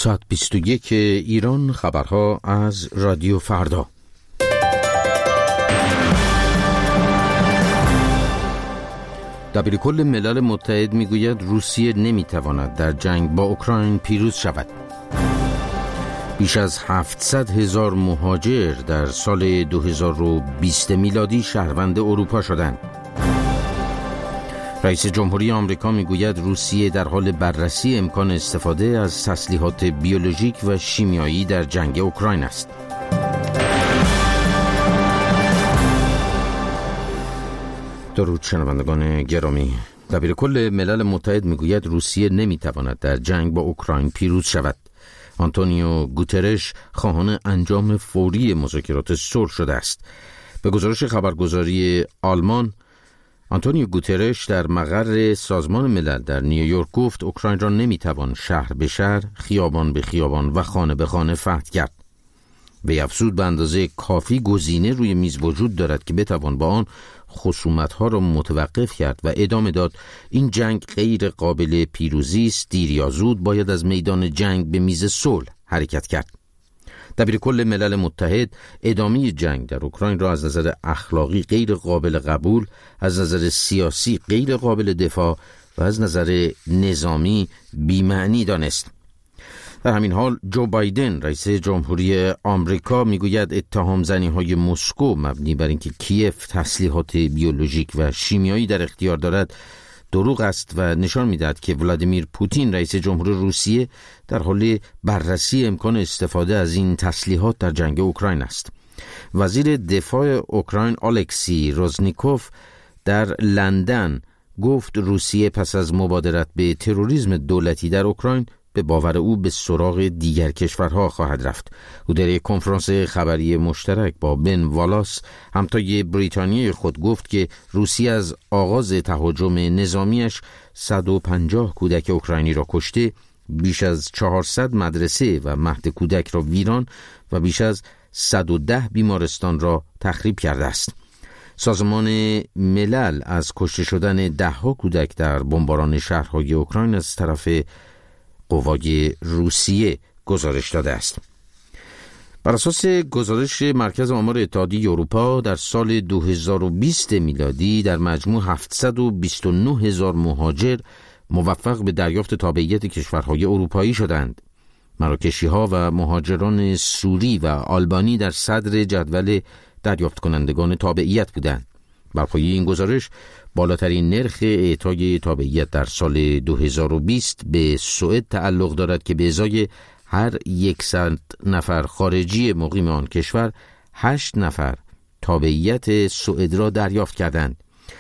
ساعت 21 ایران. خبرها از رادیو فردا. دبیرکل ملل متحد میگوید روسیه نمیتواند در جنگ با اوکراین پیروز شود. بیش از 700,000 مهاجر در سال 2020 میلادی شهروند اروپا شدند. رئیس جمهوری آمریکا میگوید روسیه در حال بررسی امکان استفاده از تسلیحات بیولوژیک و شیمیایی در جنگ اوکراین است. درود شنوندگان گرامی. دبیرکل ملل متحد میگوید روسیه نمیتواند در جنگ با اوکراین پیروز شود. آنتونیو گوترش خواهان انجام فوری مذاکرات صلح شده است. به گزارش خبرگزاری آلمان، آنتونیو گوترش در مقر سازمان ملل در نیویورک گفت اوکراین را نمیتوان شهر به شهر، خیابان به خیابان و خانه به خانه فتح کرد. وی افزود به اندازه کافی گزینه روی میز وجود دارد که بتوان با آن خصومت‌ها را متوقف کرد و ادامه داد این جنگ غیر قابل پیروزی است، دیر یا زود باید از میدان جنگ به میز صلح حرکت کرد. دبیرکل ملل متحد ادامه جنگ در اوکراین را از نظر اخلاقی غیر قابل قبول، از نظر سیاسی غیر قابل دفاع و از نظر نظامی بی‌معنی دانست. در همین حال جو بایدن رئیس جمهوری آمریکا میگوید اتهام زنی‌های مسکو مبنی بر اینکه کیف تسلیحات بیولوژیک و شیمیایی در اختیار دارد دروغ است و نشان می‌دهد که ولادیمیر پوتین رئیس جمهور روسیه در حال بررسی امکان استفاده از این تسلیحات در جنگ اوکراین است. وزیر دفاع اوکراین الکسی روزنیکوف در لندن گفت روسیه پس از مبادرت به تروریسم دولتی در اوکراین به باور او به سراغ دیگر کشورها خواهد رفت. او در یک کنفرانس خبری مشترک با بن والاس همتای بریتانیای خود گفت که روسیه از آغاز تهاجم نظامیش 150 کودک اوکراینی را کشته، بیش از 400 مدرسه و مهد کودک را ویران و بیش از 110 بیمارستان را تخریب کرده است. سازمان ملل از کشته شدن ده‌ها کودک در بمباران شهرهای اوکراین از طرف قوای روسیه گزارش داده است. بر اساس گزارش مرکز آمار اتحادیه اروپا در سال 2020 میلادی در مجموع 729,000 مهاجر موفق به دریافت تابعیت کشورهای اروپایی شدند. مراکشی‌ها و مهاجران سوری و آلبانی در صدر جدول دریافت کنندگان تابعیت بودند. بر پایه این گزارش بالاترین نرخ اعطای تابعیت در سال 2020 به سوئد تعلق دارد که به ازای هر 100 نفر خارجی مقیم آن کشور 8 نفر تابعیت سوئد را دریافت کردند.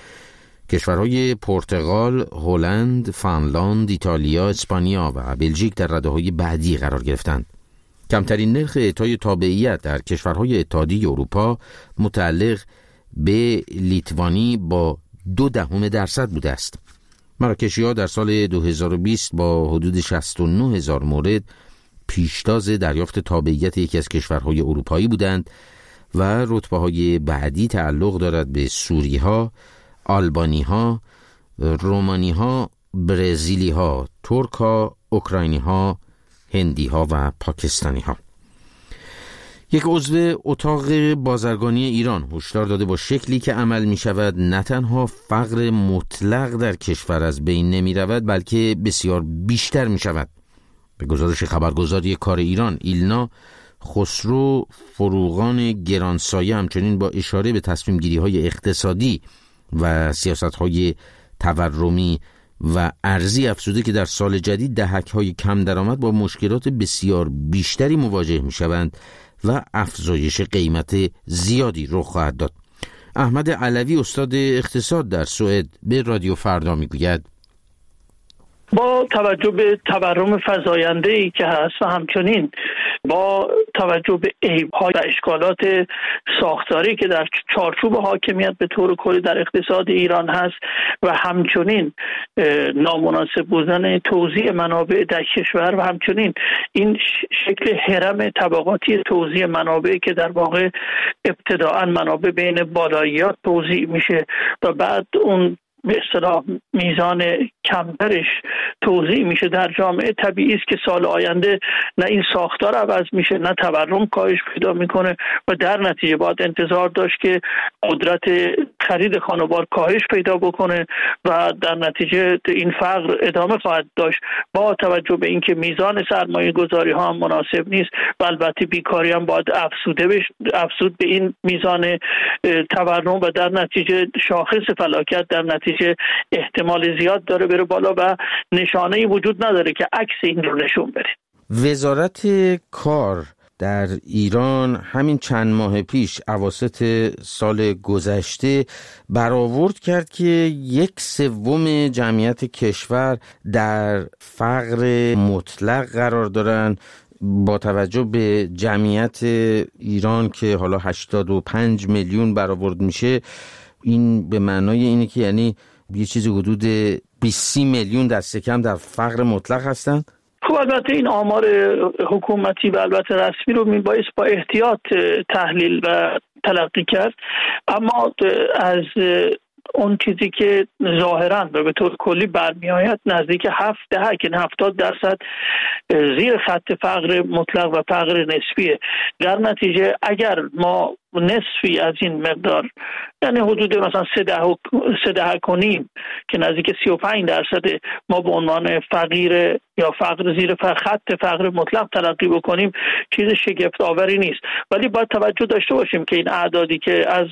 کشورهای پرتغال، هلند، فنلاند، ایتالیا، اسپانیا و بلژیک در رده‌های بعدی قرار گرفتند. کمترین نرخ اعطای تابعیت در کشورهای اتحادیه اروپا متعلق به لیتوانی با 0.2% بوده است. مراکشی‌ها در سال 2020 با حدود 69,000 مورد پیشتاز دریافت تابعیت یکی از کشورهای اروپایی بودند و رتبه‌های بعدی تعلق دارد به سوری‌ها، آلبانی‌ها، رومانی‌ها، برزیلی‌ها، ترک‌ها، اوکراینی‌ها، هندی‌ها و پاکستانی‌ها. یک عضو اتاق بازرگانی ایران هشدار داده با شکلی که عمل می شود نه تنها فقر مطلق در کشور از بین نمی رود بلکه بسیار بیشتر می شود. به گزارش خبرگزاری کار ایران ایلنا، خسرو فروغان گرانسایه همچنین با اشاره به تصمیم گیری های اقتصادی و سیاست های تورمی و ارزی افزوده که در سال جدید دهک های کم درآمد با مشکلات بسیار بیشتری مواجه می شوند و افزایش قیمت زیادی رخ خواهد داد. احمد علوی استاد اقتصاد در سوئد به رادیو فردا میگوید با توجه به تورم فزاینده‌ای که هست و همچنین با توجه به عیب‌ها و اشکالات ساختاری که در چارچوب حاکمیت به طور کلی در اقتصاد ایران هست و همچنین نامناسب بودن توزیع منابع در کشور و همچنین این شکل هرم طبقاتی توزیع منابع که در واقع ابتداءً منابع بین بالاییات توزیع میشه و بعد اون به اصطلاح میزان کمترش توزیع میشه در جامعه، طبیعی است که سال آینده نه این ساختار عوض میشه نه تورم کاهش پیدا میکنه و در نتیجه باید انتظار داشت که قدرت خرید خانوار کاهش پیدا بکنه و در نتیجه این فقر ادامه خواهد داشت با توجه به اینکه میزان سرمایه گذاری ها هم مناسب نیست و البته بیکاری هم باید افزود به این میزان تورم و در نتیجه شاخص فلاکت در نتیجه احتمال زیاد داره بره بالا و نشانه‌ای وجود نداره که عکس این رو نشون بده. وزارت کار در ایران همین چند ماه پیش اواسط سال گذشته برآورد کرد که 1/3 جمعیت کشور در فقر مطلق قرار دارن. با توجه به جمعیت ایران که حالا 85 میلیون برآورد میشه، این به معنای اینه که یعنی یه چیزی حدود 20 میلیون دست کم در فقر مطلق هستن. خب البته این آمار حکومتی و البته رسمی رو میبایست با احتیاط تحلیل و تلقی کرد، اما از اون چیزی که ظاهراً و به طور کلی برمیآید نزدیک 70% زیر خط فقر مطلق و فقر نسبیه. در نتیجه اگر ما نصفی از این مقدار، یعنی حدود مثلا 3.5 که نزدیک 35% ما به عنوان فقیر یا فقر زیر خط فقر مطلق تلقی بکنیم، چیز شگفت آوری نیست. ولی باید توجه داشته باشیم که این اعدادی که از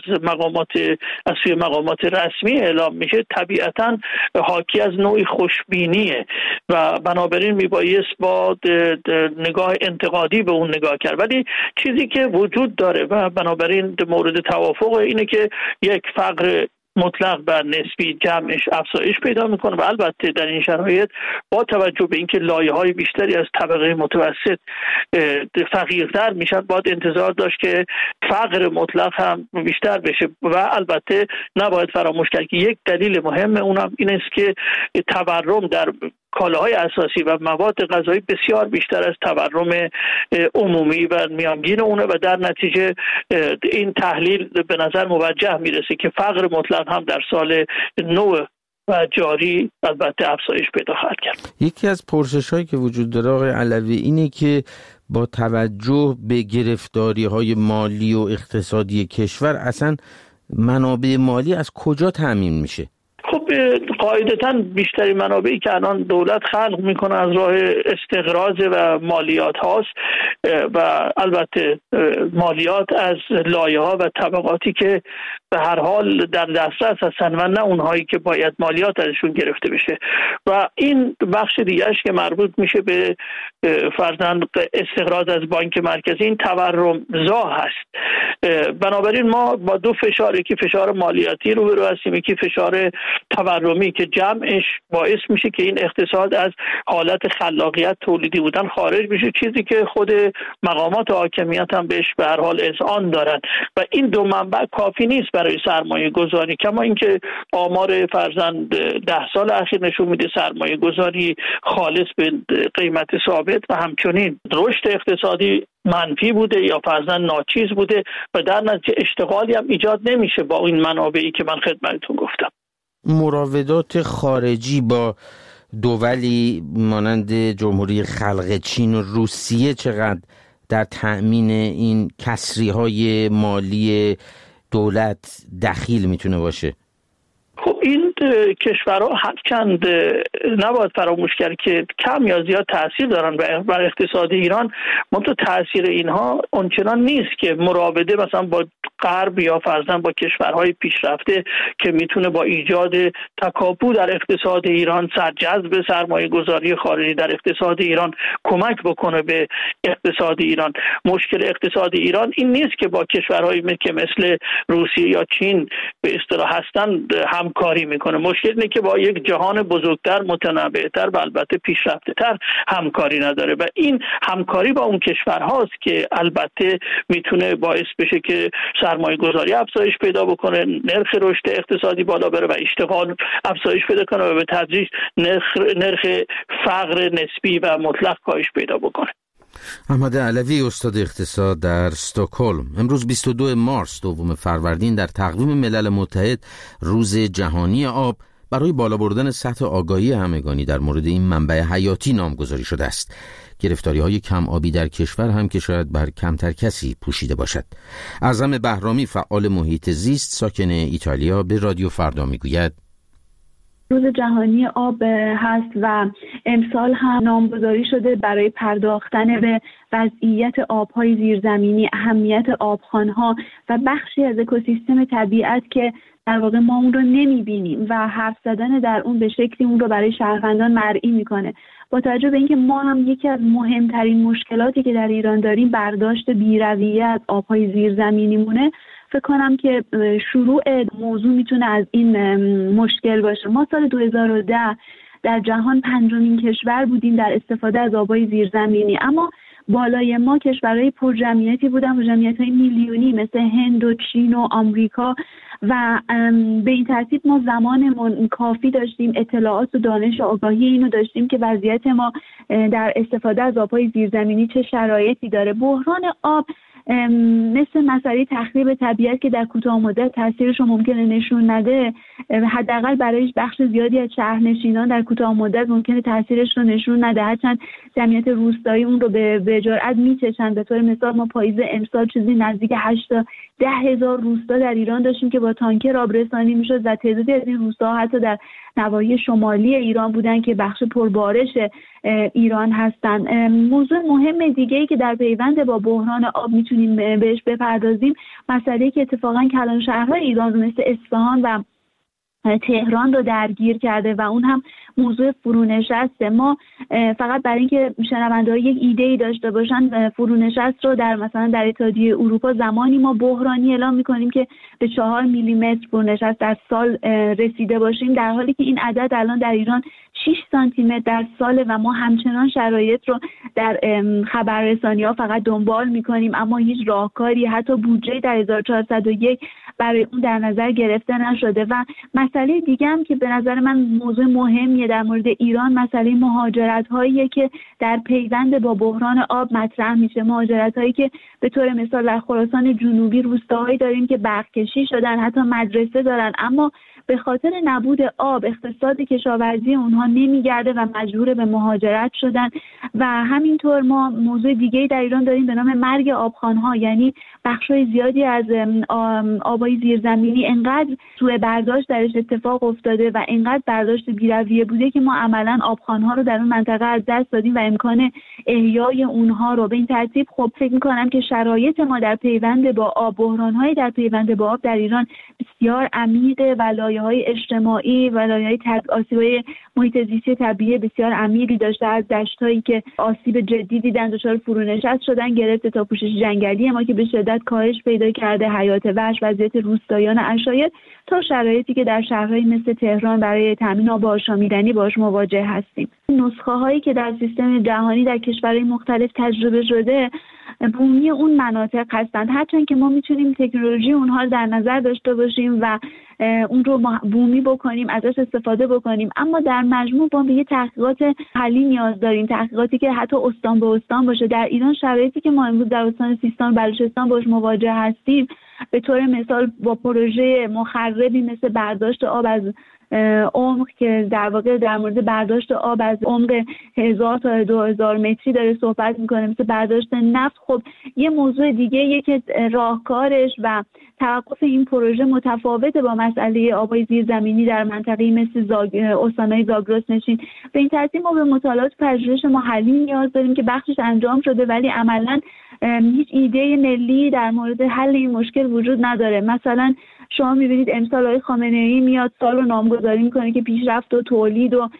سوی مقامات رسمی اعلام میشه طبیعتاً حاکی از نوعی خوشبینیه و بنابراین میبایست با نگاه انتقادی به اون نگاه کرد. ولی چیزی که وجود داره و بنابراین مورد توافق اینه که یک فقر مطلق و نسبی جمعش افزایش پیدا میکنه و البته در این شرایط با توجه به اینکه لایه‌های بیشتری از طبقه متوسط فقیرتر میشن باید انتظار داشت که فقر مطلق هم بیشتر بشه و البته نباید فراموش کرد که یک دلیل مهم اونم این است که تورم در کالاهای اساسی و مواد غذایی بسیار بیشتر از تورم عمومی و میانگین اونه و در نتیجه این تحلیل به نظر موجه میرسه که فقر مطلق هم در سال نو و جاری البته افزایش پیدا خواهد کرد. یکی از پرسش‌هایی که وجود داره آقای علوی اینه که با توجه به گرفتاری‌های مالی و اقتصادی کشور اصلا منابع مالی از کجا تامین میشه؟ خب قاعدتاً بیشتری منابعی که الان دولت خلق میکنه از راه استقراض و مالیات هاست و البته مالیات از لایه‌ها و طبقاتی که به هر حال در دسترس هستن و نه اونهایی که باید مالیات ازشون گرفته بشه و این بخش دیگهش که مربوط میشه به فرضاً استقراض از بانک مرکزی، این تورم زا هست. بنابراین ما با دو فشاری که فشار مالیاتی رو هستیم، یکی فشار تورمی که جمعش باعث میشه که این اقتصاد از حالت خلاقیت تولیدی بودن خارج بشه، چیزی که خود مقامات حاکمیت هم بهش به هر حال اذعان دارن و این دو منبع کافی نیست برای سرمایه گذاری. کما اینکه آمار فرضاً 10 سال اخیر نشون میده سرمایه گذاری خالص به قیمت ثابت و همچنین رشد اقتصادی منفی بوده یا فرضاً ناچیز بوده و در نتیجه اشتغالی هم ایجاد نمیشه با این منابعی که من خدمتتون گفتم. مراودات خارجی با دولی مانند جمهوری خلق چین و روسیه چقدر در تأمین این کسری‌های مالی دولت دخیل میتونه باشه؟ خب این کشورها هرچند نباید فراموش کرد که کم یا زیاد تاثیر دارن بر اقتصاد ایران، منتها تاثیر اینها اونچنان نیست که مراوده مثلا با غرب یا فرضاً با کشورهای پیشرفته که میتونه با ایجاد تکاپو در اقتصاد ایران، سرجذب سرمایه گذاری خارجی در اقتصاد ایران کمک بکنه به اقتصاد ایران. مشکل اقتصاد ایران این نیست که با کشورهایی که مثل روسیه یا چین به اصطلاح هستن همکاری میکنه، مشکل اینه که با یک جهان بزرگتر، متنوعتر و البته پیشرفته‌تر همکاری نداره و این همکاری با اون کشورهاست که البته میتونه باعث بشه که سرمایه گذاری افزایش پیدا بکنه، نرخ رشد اقتصادی بالا بره و اشتغال افزایش پیدا کنه و به تدریج نرخ فقر نسبی و مطلق کاهش پیدا بکنه. احمد علوی، استاد اقتصاد در استکهلم. امروز 22 مارس، دوم فروردین، در تقویم ملل متحد روز جهانی آب برای بالا بردن سطح آگاهی همگانی در مورد این منبع حیاتی نامگذاری شده است. گرفتاری‌های کم آبی در کشور هم که شاید بر کمتر کسی پوشیده باشد. اعظم بهرامی، فعال محیط زیست ساکن ایتالیا، به رادیو فردا میگوید روز جهانی آب هست و امسال هم نامگذاری شده برای پرداختن به وضعیت آب‌های زیرزمینی، اهمیت آبخوان‌ها و بخشی از اکوسیستم طبیعت که در واقع ما اون رو نمی‌بینیم و حرف زدن در اون به شکلی اون رو برای شهروندان مرئی می‌کنه. با توجه به اینکه ما هم یکی از مهمترین مشکلاتی که در ایران داریم برداشت بی‌رویه از آب‌های زیرزمینیمونه، فکر کنم که شروع موضوع میتونه از این مشکل باشه. ما سال 2010 در جهان 5مین کشور بودیم در استفاده از آب‌های زیرزمینی، اما بالای ما کشورهای پرجمعیتی بودن و جمعیت‌های میلیونی مثل هند و چین و آمریکا و به این ترتیب ما زمان کافی داشتیم، اطلاعات و دانش و آگاهی اینو داشتیم که وضعیت ما در استفاده از آب‌های زیرزمینی چه شرایطی داره. بحران آب مثل مسئله تخریب طبیعت که در کوتاه مدت تاثیرش رو ممکنه نشون نده، حداقل برای بخش زیادی از شهرنشینان در کوتاه مدت ممکنه تاثیرش رو نشون نده، هرچند جمعیت روستایی اون رو به جرئت میچشن. به طور مثال ما پاییز امسال چیزی نزدیک 8 تا 10 هزار روستا در ایران داشتیم که با تانکر آبرسانی میشد و تعدادی از این روستاها حتی در نواحی شمالی ایران بودن که بخش پربارش ایران هستن. موضوع مهم دیگه‌ای که در پیوند با بحران آب میتونیم بهش بپردازیم، مسئله که اتفاقا کلان شهرهای ایران مثل اصفهان و تهران رو درگیر کرده و اون هم موضوع فرونشسته. ما فقط برای اینکه شنونده‌ها یک ایده‌ای داشته باشن، فرونشست رو مثلا در اتحادیه اروپا زمانی ما بحرانی اعلام می‌کنیم که به 4 میلیمتر فرونشست در سال رسیده باشیم، در حالی که این عدد الان در ایران 6 سانتی متر در سال و ما همچنان شرایط رو در خبررسانی‌ها فقط دنبال می‌کنیم، اما هیچ راهکاری حتی بودجه در 1401 برای اون در نظر گرفته نشده. و مسئله دیگه هم که به نظر من موضوع مهمیه در مورد ایران، مسئله مهاجرت‌هایی که در پیوند با بحران آب مطرح میشه. مهاجرت‌هایی که به طور مثال در خراسان جنوبی روستاهایی داریم که برق‌کشی شدن، حتی مدرسه دارن، اما به خاطر نبود آب اقتصاد کشاورزی اونها نمیگرده و مجبور به مهاجرت شدن. و همینطور ما موضوع دیگه‌ای در ایران داریم به نام مرگ آبخوان‌ها، یعنی بخش‌های زیادی از آب‌های زیرزمینی انقدر سوء برداشت درش اتفاق افتاده و انقدر برداشت بی‌رویه بوده که ما عملاً آبخوان‌ها رو در اون منطقه از دست دادیم و امکان احیای اونها رو. به این ترتیب خب فکر می‌کنم که شرایط ما در پیوند با آب، بحران‌های در پیوند با آب در ایران بسیار عمیقه و لایه‌های اجتماعی و لایه‌های آسیب‌های محیط زیستی طبیعی بسیار عمیقی داشته، از دشت‌هایی که آسیب جدی دیدن دچار فرونشست شدن گرفته تا پوشش جنگلی ما که به شدت کاهش پیدا کرده، حیات وحش، وضعیت روستاییان عشایر، تا شرایطی که در شهرهای مثل تهران برای تامین آب آشامیدنی باهاش مواجه هستیم. نسخه‌هایی که در سیستم جهانی در کشورهای مختلف تجربه شده بومی اون مناطق هستند، هرچند که ما میتونیم تکنولوژی اونها رو در نظر داشته باشیم و اون رو بومی بکنیم، ازش استفاده بکنیم، اما در مجموع با به یه تحقیقات حلی نیاز داریم، تحقیقاتی که حتی استان به استان باشه. در ایران شرایطی که ما امروز در استان سیستان و بلوچستان باش مواجه هستیم، به طور مثال با پروژه مخربی مثل برداشت آب از عمق که در واقع در مورد برداشت آب از عمق 1000 تا 2000 متری داره صحبت میکنه، مثل برداشت نفت. خب یه موضوع دیگه یه که راهکارش و توقف این پروژه متفاوته با مسئله آب‌های زیرزمینی در منطقه‌ای مثل استان‌های زاگرس نشین. به این ترتیب ما به مطالعات پژوهش محلی نیاز داریم که بخشش انجام شده ولی عملاً هیچ ایده ملی در مورد حل این مشکل وجود نداره. مثلا شما می‌بینید امسال آقای خامنه‌ای میاد سال رو نامگذاری می‌کنه که پیشرفت و تولید و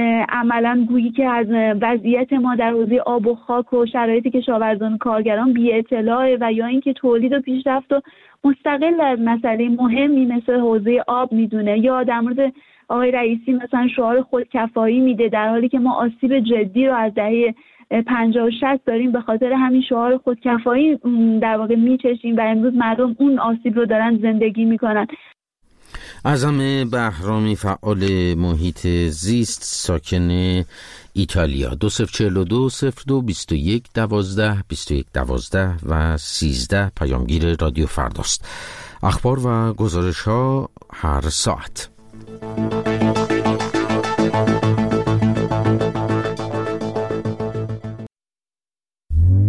عملاً گویی که از وضعیت ما در حوزه آب و خاک و شرایط کشاورزان و کارگران بی‌اطلاعه و یا اینکه تولید و پیشرفت و مستقل از مسئله مهمی مثل حوزه آب میدونه. یا در مورد آقای رئیسی مثلا شعار خودکفایی میده، در حالی که ما آسیب جدی رو از دهه 50 و 60 داریم به خاطر همین شعار خودکفایی در واقع میچشیم و امروز مردم اون آسیب رو دارن زندگی میکنن. اعظم بهرامی، فعال محیط زیست ساکن ایتالیا، 2042 02 21 12 21 12 و 13 پیامگیر رادیو فرداست. اخبار و گزارش ها هر ساعت.